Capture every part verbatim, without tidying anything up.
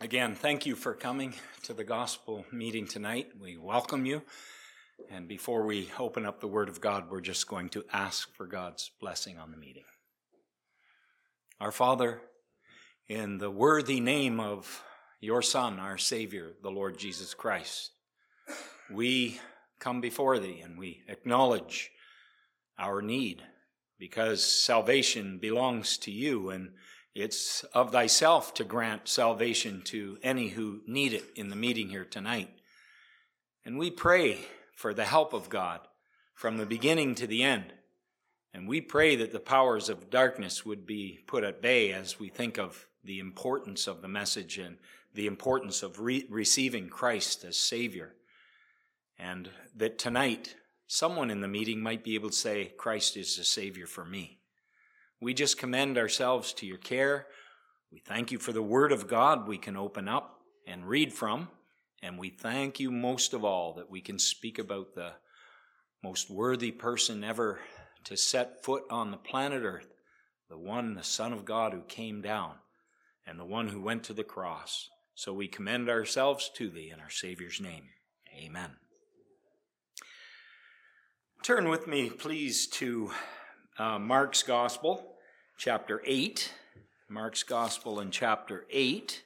Again, thank you for coming to the gospel meeting tonight. We welcome you. And before we open up the Word of God, we're just going to ask for God's blessing on the meeting. Our Father, in the worthy name of your Son, our Savior, the Lord Jesus Christ, we come before thee and we acknowledge our need, because salvation belongs to you, and it's of thyself to grant salvation to any who need it in the meeting here tonight. And we pray for the help of God from the beginning to the end. And we pray that the powers of darkness would be put at bay as we think of the importance of the message and the importance of re- receiving Christ as Savior. And that tonight, someone in the meeting might be able to say, Christ is the Savior for me. We just commend ourselves to your care. We thank you for the Word of God we can open up and read from. And we thank you most of all that we can speak about the most worthy person ever to set foot on the planet Earth, the one, the Son of God who came down, and the one who went to the cross. So we commend ourselves to thee in our Savior's name. Amen. Turn with me, please, to uh, Mark's Gospel. Chapter eight, Mark's Gospel in chapter eight.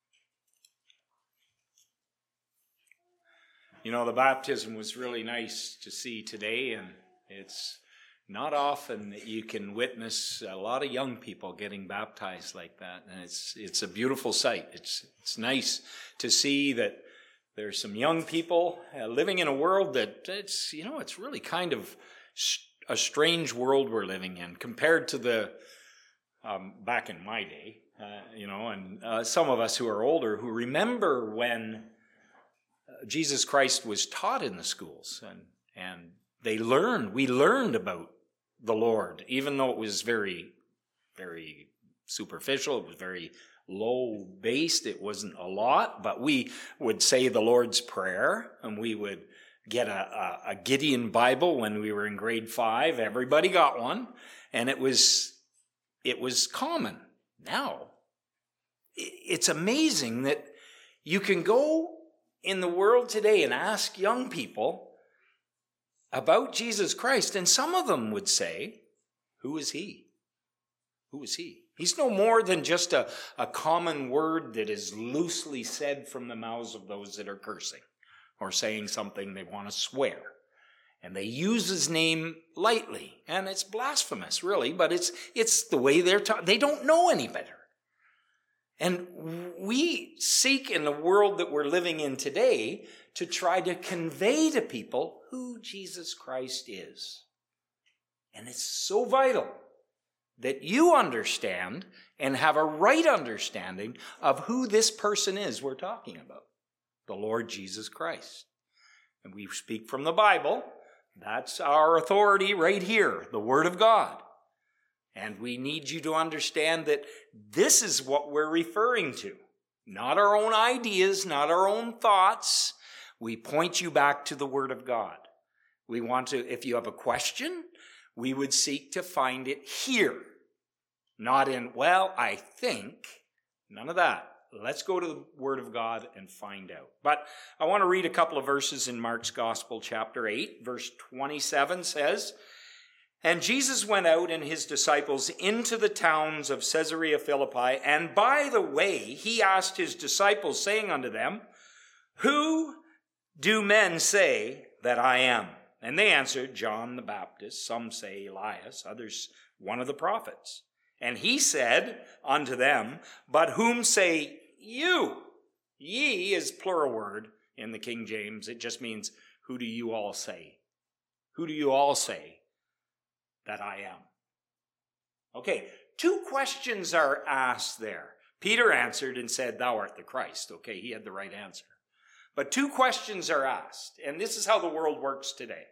You know, the baptism was really nice to see today, and it's not often that you can witness a lot of young people getting baptized like that, and it's it's a beautiful sight. It's it's nice to see that there's some young people uh, living in a world that it's, you know, it's really kind of a strange world we're living in compared to the Um, back in my day, uh, you know, and uh, some of us who are older who remember when uh, Jesus Christ was taught in the schools, and and they learned, we learned about the Lord, even though it was very, very superficial, it was very low-based, it wasn't a lot, but we would say the Lord's Prayer, and we would get a, a, a Gideon Bible when we were in grade five. Everybody got one, and it was... It was common. Now, it's amazing that you can go in the world today and ask young people about Jesus Christ, and some of them would say, who is he? Who is he? He's no more than just a, a common word that is loosely said from the mouths of those that are cursing or saying something they want to swear. And they use his name lightly, and it's blasphemous, really, but it's it's the way they're taught. They don't know any better. And we seek in the world that we're living in today to try to convey to people who Jesus Christ is. And it's so vital that you understand and have a right understanding of who this person is we're talking about, the Lord Jesus Christ. And we speak from the Bible. That's our authority right here, the Word of God. And we need you to understand that this is what we're referring to. Not our own ideas, not our own thoughts. We point you back to the Word of God. We want to, if you have a question, we would seek to find it here. Not in, well, I think, none of that. Let's go to the Word of God and find out. But I want to read a couple of verses in Mark's Gospel, chapter eight, verse twenty-seven says, And Jesus went out and his disciples into the towns of Caesarea Philippi, and by the way he asked his disciples, saying unto them, Who do men say that I am? And they answered, John the Baptist, some say Elias, others one of the prophets. And he said unto them, But whom say you? Ye is plural word in the King James. It just means, who do you all say? Who do you all say that I am? Okay, two questions are asked there. Peter answered and said, Thou art the Christ. Okay, he had the right answer. But two questions are asked, and this is how the world works today.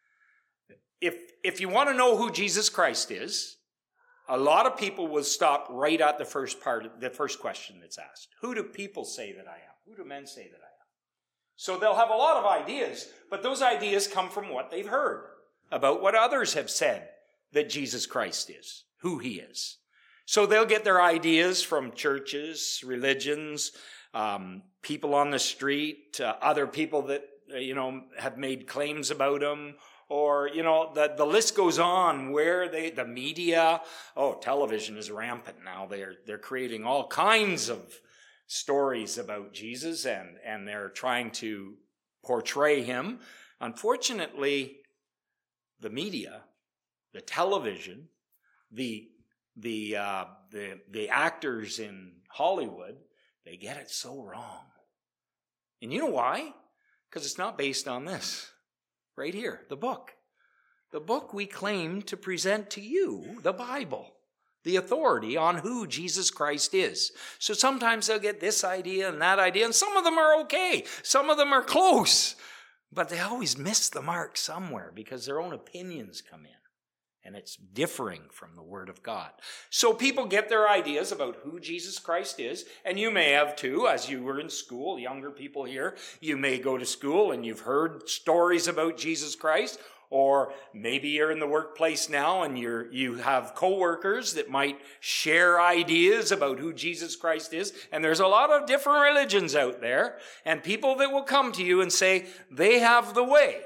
If, if you want to know who Jesus Christ is, a lot of people will stop right at the first part, the first question that's asked. Who do people say that I am? Who do men say that I am? So they'll have a lot of ideas, but those ideas come from what they've heard about what others have said that Jesus Christ is, who he is. So they'll get their ideas from churches, religions, um, people on the street, uh, other people that, uh, you know, have made claims about him, or, you know, the, the list goes on where they, the media, oh, television is rampant now. They're, they're creating all kinds of stories about Jesus, and, and they're trying to portray him. Unfortunately, the media, the television, the, the, uh, the, the actors in Hollywood, they get it so wrong. And you know why? Because it's not based on this. Right here, the book. The book we claim to present to you, the Bible. The authority on who Jesus Christ is. So sometimes they'll get this idea and that idea, and some of them are okay. Some of them are close. But they always miss the mark somewhere because their own opinions come in. And it's differing from the Word of God. So people get their ideas about who Jesus Christ is, and you may have too, as you were in school, younger people here, you may go to school and you've heard stories about Jesus Christ, or maybe you're in the workplace now and you're, you have coworkers that might share ideas about who Jesus Christ is, and there's a lot of different religions out there, and people that will come to you and say they have the way.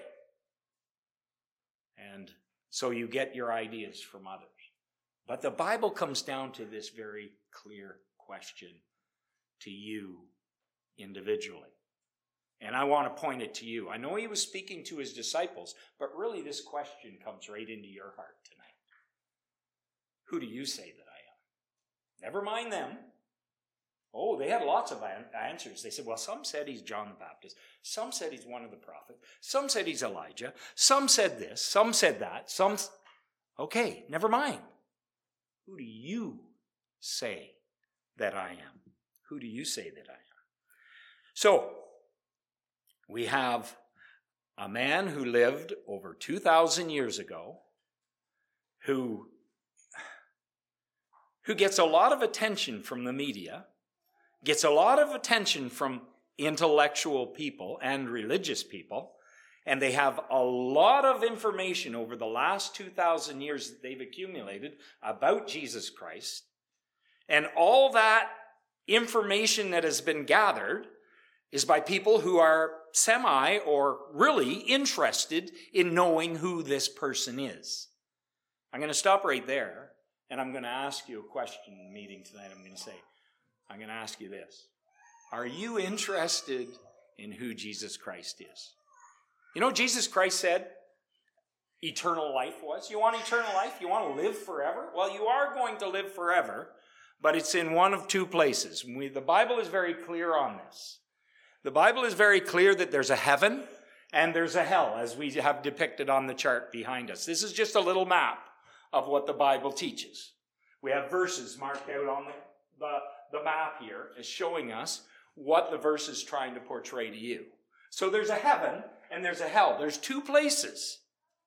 So you get your ideas from others. But the Bible comes down to this very clear question to you individually. And I want to point it to you. I know he was speaking to his disciples, but really this question comes right into your heart tonight. Who do you say that I am? Never mind them. Oh, they had lots of answers. They said, well, some said he's John the Baptist. Some said he's one of the prophets. Some said he's Elijah. Some said this. Some said that. Some... Okay, never mind. Who do you say that I am? Who do you say that I am? So, we have a man who lived over two thousand years ago who, who gets a lot of attention from the media, gets a lot of attention from intellectual people and religious people, and they have a lot of information over the last two thousand years that they've accumulated about Jesus Christ. And all that information that has been gathered is by people who are semi or really interested in knowing who this person is. I'm going to stop right there, and I'm going to ask you a question in the meeting tonight. I'm going to say, I'm going to ask you this. Are you interested in who Jesus Christ is? You know, Jesus Christ said eternal life was. You want eternal life? You want to live forever? Well, you are going to live forever, but it's in one of two places. We, the Bible is very clear on this. The Bible is very clear that there's a heaven and there's a hell, as we have depicted on the chart behind us. This is just a little map of what the Bible teaches. We have verses marked out on the, the The map here is showing us what the verse is trying to portray to you. So there's a heaven and there's a hell. There's two places.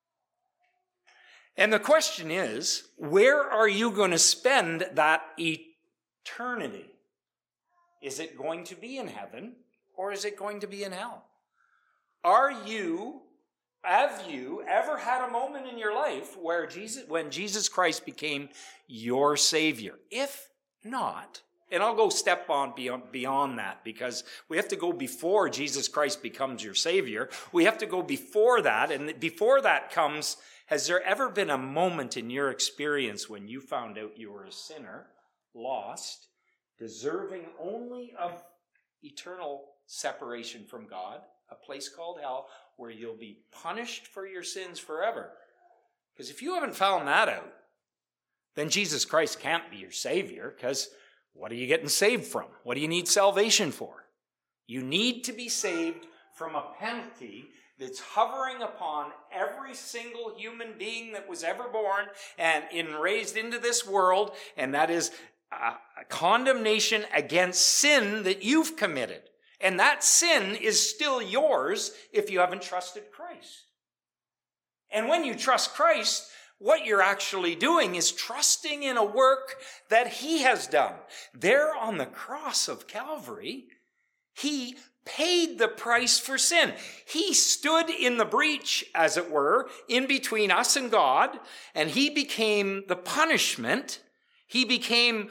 And the question is, where are you going to spend that eternity? Is it going to be in heaven or is it going to be in hell? Are you, have you ever had a moment in your life where Jesus, when Jesus Christ became your Savior? If not, and I'll go step on beyond, beyond that, because we have to go before Jesus Christ becomes your Savior. We have to go before that. And before that comes, has there ever been a moment in your experience when you found out you were a sinner, lost, deserving only of eternal separation from God, a place called hell, where you'll be punished for your sins forever? Because if you haven't found that out, then Jesus Christ can't be your Savior, because what are you getting saved from? What do you need salvation for? You need to be saved from a penalty that's hovering upon every single human being that was ever born and in raised into this world, and that is a, a condemnation against sin that you've committed. And that sin is still yours if you haven't trusted Christ. And when you trust Christ, what you're actually doing is trusting in a work that he has done. There on the cross of Calvary, he paid the price for sin. He stood in the breach, as it were, in between us and God, and he became the punishment. He became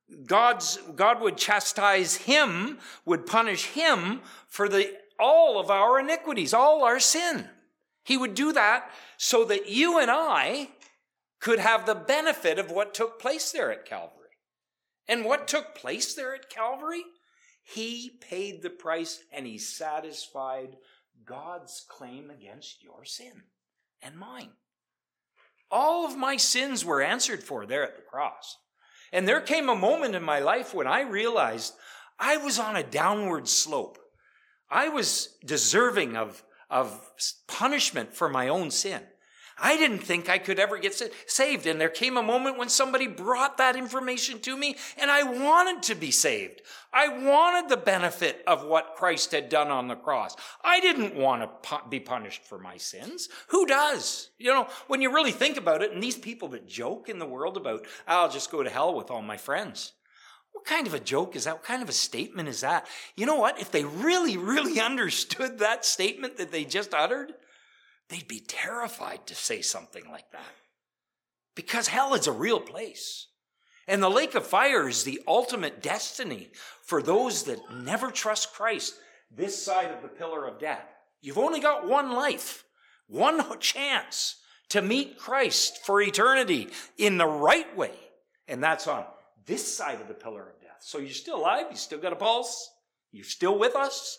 God's, God would chastise him, would punish him for the, all of our iniquities, all our sin. He would do that so that you and I could have the benefit of what took place there at Calvary. And what took place there at Calvary? He paid the price and he satisfied God's claim against your sin and mine. All of my sins were answered for there at the cross. And there came a moment in my life when I realized I was on a downward slope. I was deserving of, of punishment for my own sin. I didn't think I could ever get saved. And there came a moment when somebody brought that information to me, and I wanted to be saved. I wanted the benefit of what Christ had done on the cross. I didn't want to be punished for my sins. Who does? You know, when you really think about it, and these people that joke in the world about, I'll just go to hell with all my friends. What kind of a joke is that? What kind of a statement is that? You know what? If they really, really understood that statement that they just uttered, they'd be terrified to say something like that. Because hell is a real place. And the lake of fire is the ultimate destiny for those that never trust Christ this side of the pillar of death. You've only got one life, one chance to meet Christ for eternity in the right way. And that's on this side of the pillar of death. So you're still alive. You still got a pulse. You're still with us.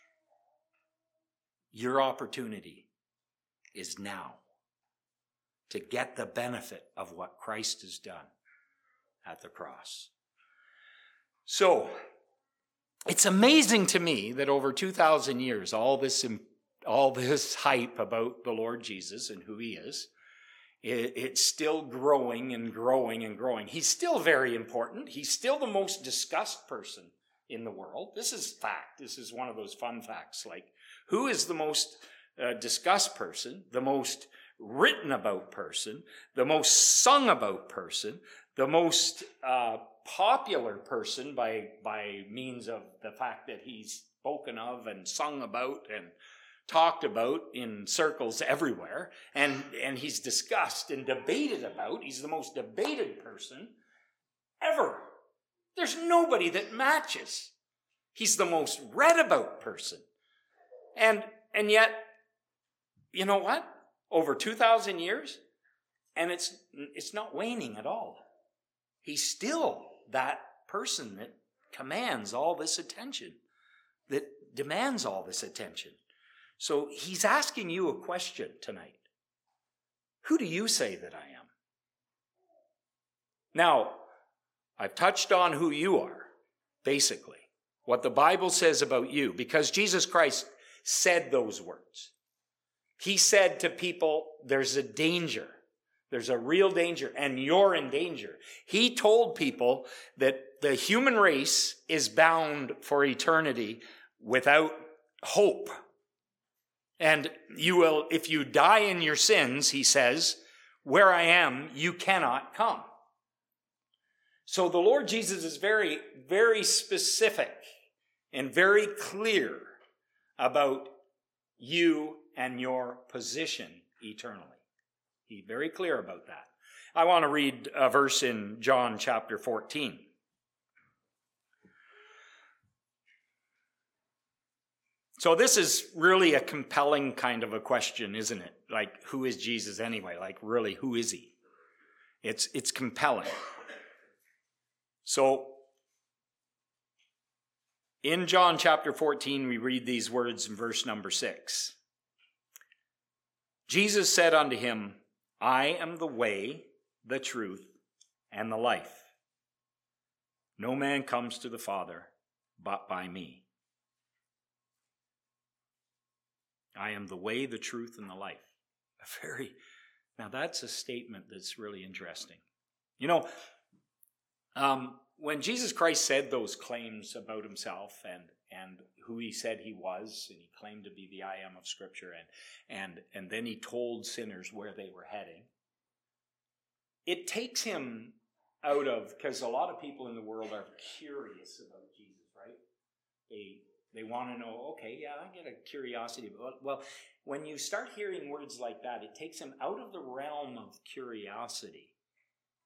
Your opportunity is now to get the benefit of what Christ has done at the cross. So, it's amazing to me that over two thousand years, all this, all this hype about the Lord Jesus and who he is, it, it's still growing and growing and growing. He's still very important. He's still the most discussed person in the world. This is fact. This is one of those fun facts. Like, who is the most uh, discussed person, the most written about person, the most sung about person, the most uh, popular person by by means of the fact that he's spoken of and sung about and talked about in circles everywhere, and, and he's discussed and debated about. He's the most debated person ever. There's nobody that matches. He's the most read about person. And, and yet, you know what? Over two thousand years, and it's it's not waning at all. He's still that person that commands all this attention, that demands all this attention. So he's asking you a question tonight. Who do you say that I am? Now, I've touched on who you are, basically, what the Bible says about you, because Jesus Christ said those words. He said to people, there's a danger. There's a real danger, and you're in danger. He told people that the human race is bound for eternity without hope. And you will, if you die in your sins, he says, where I am, you cannot come. So the Lord Jesus is very, very specific and very clear about you and your position eternally. He's very clear about that. I want to read a verse in John chapter fourteen. So this is really a compelling kind of a question, isn't it? Like, who is Jesus anyway? Like, really, who is he? It's, it's compelling. So, in John chapter fourteen, we read these words in verse number six. Jesus said unto him, I am the way, the truth, and the life. No man comes to the Father but by me. I am the way, the truth, and the life. A very, now that's a statement that's really interesting. You know, um, when Jesus Christ said those claims about himself and and who he said he was, and he claimed to be the I am of Scripture, and and and then he told sinners where they were heading, it takes him out of, because a lot of people in the world are curious about Jesus, right? They they want to know, okay, yeah, I get a curiosity. But, well, when you start hearing words like that, it takes him out of the realm of curiosity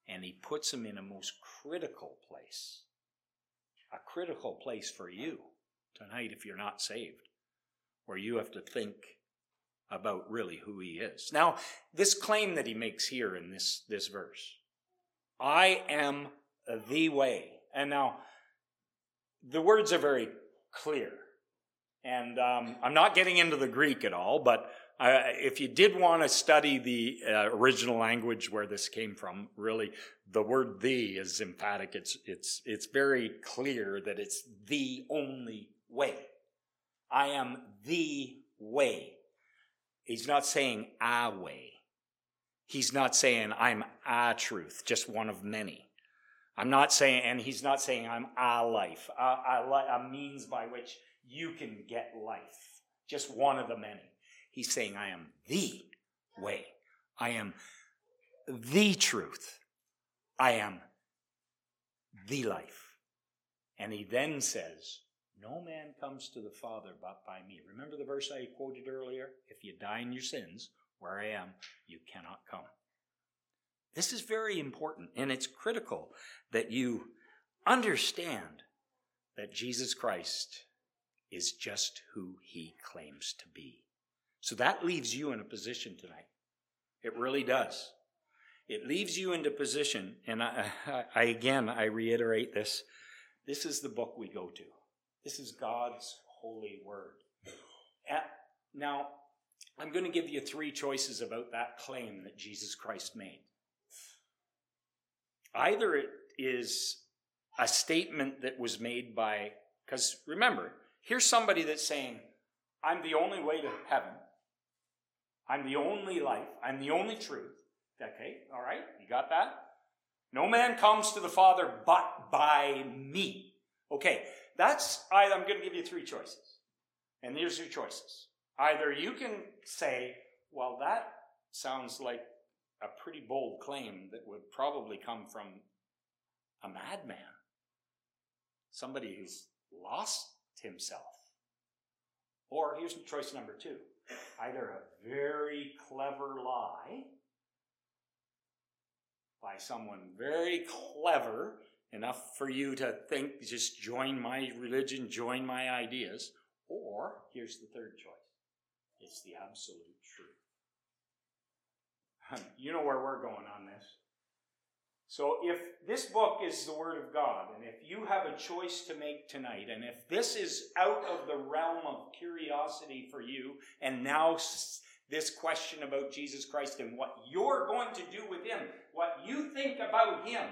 and he puts him in a most critical place. A critical place for you tonight if you're not saved, where you have to think about really who he is. Now, this claim that he makes here in this, this verse, I am the way. And now, the words are very clear. And um, I'm not getting into the Greek at all, but uh, if you did want to study the uh, original language where this came from, really, the word "the" is emphatic. It's it's it's very clear that it's the only way. I am the way. He's not saying a way. He's not saying I'm a truth, just one of many. I'm not saying, and he's not saying I'm a life, a, a, a means by which you can get life, just one of the many. He's saying I am the way. I am the truth. I am the life. And he then says, no man comes to the Father but by me. Remember the verse I quoted earlier? If you die in your sins, where I am, you cannot come. This is very important, and it's critical that you understand that Jesus Christ is just who he claims to be. So that leaves you in a position tonight. It really does. It leaves you into position, and I, I again, I reiterate this. This is the book we go to. This is God's holy word. Now, I'm going to give you three choices about that claim that Jesus Christ made. Either it is a statement that was made by, because remember, here's somebody that's saying, I'm the only way to heaven. I'm the only life. I'm the only truth. Okay, all right, you got that? No man comes to the Father but by me. Okay, that's, I'm going to give you three choices. And here's your choices. Either you can say, well, that sounds like a pretty bold claim that would probably come from a madman. Somebody who's lost himself. Or here's choice number two. Either a very clever lie by someone very clever enough for you to think, just join my religion, join my ideas. Or, here's the third choice. It's the absolute truth. You know where we're going on this. So if this book is the Word of God, and if you have a choice to make tonight, and if this is out of the realm of curiosity for you, and now this question about Jesus Christ and what you're going to do with him, what you think about him,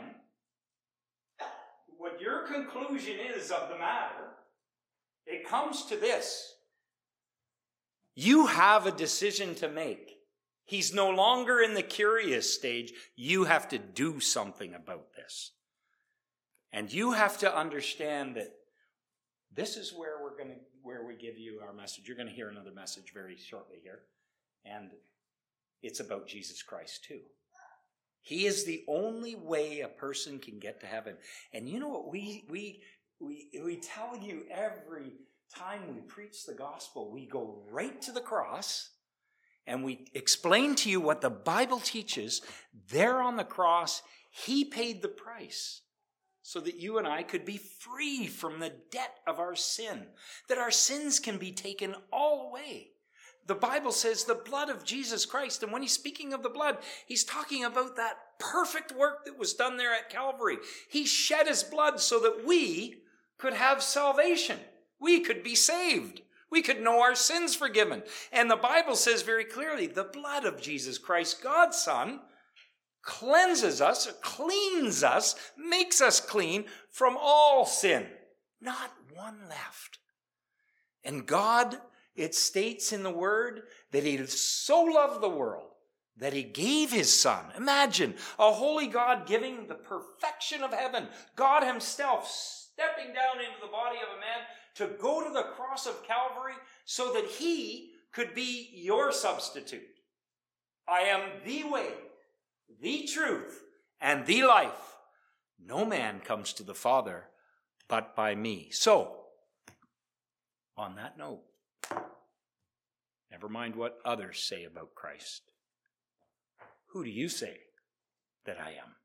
what your conclusion is of the matter, it comes to this. You have a decision to make. He's no longer in the curious stage. You have to do something about this. And you have to understand that this is where we're going to, where we give you our message. You're going to hear another message very shortly here. And it's about Jesus Christ too. He is the only way a person can get to heaven. And you know what we we we we tell you every time we preach the gospel, we go right to the cross and we explain to you what the Bible teaches. There on the cross, he paid the price so that you and I could be free from the debt of our sin, that our sins can be taken all away. The Bible says the blood of Jesus Christ, and when he's speaking of the blood, he's talking about that perfect work that was done there at Calvary. He shed his blood so that we could have salvation. We could be saved. We could know our sins forgiven. And the Bible says very clearly, the blood of Jesus Christ, God's Son, cleanses us, cleans us, makes us clean from all sin. Not one left. And God, it states in the Word that he so loved the world that he gave his Son. Imagine a holy God giving the perfection of heaven. God himself stepping down into the body of a man to go to the cross of Calvary so that he could be your substitute. I am the way, the truth, and the life. No man comes to the Father but by me. So, on that note, never mind what others say about Christ. Who do you say that I am?